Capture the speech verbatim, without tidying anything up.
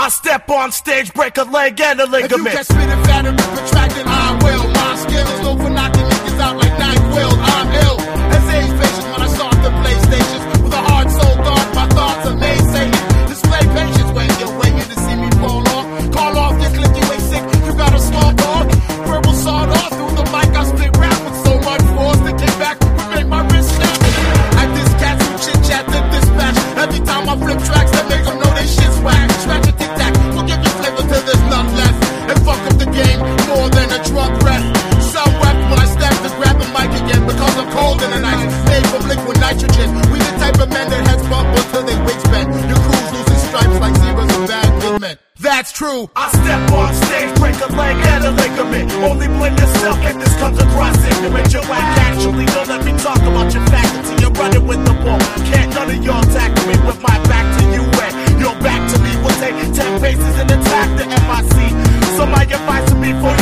I step on stage, break a leg and a ligament. If you get spitting fat and protracted, I will. My skill is known for knocking niggas out like NyQuil. I'm ill as age patience when I start the PlayStations. With a hard soul thought, my thoughts are naysaying. Display patience when you're waiting to see me fall off. Call off your click, you ain't sick, you got a small dog. Verbal sawed off through the mic, I spit rap with so much force that came back, we made my wrist snap. I diss cats who chit chat to dispatch. Every time I flip tracks, that make them know they shit's whack. Scratch a tic tac, we'll give you flavor till there's none left. And fuck up the game more than a drug rest. Some wept when I step to grab the mic again because I'm cold in the night. Made from liquid nitrogen. We the type of men that heads bump until they wigs bend. Your crew's losing stripes like zebras and bad good men. That's true. I step on stage, break a leg and a ligament. Only blame yourself if this comes across ignorant. You're whack actually, don't let me talk about your faculty. You're running with the ball. Can't none of y'all tackle me with my back to you and your back to me. We'll take ten paces and attack the M I C. So my advice to me for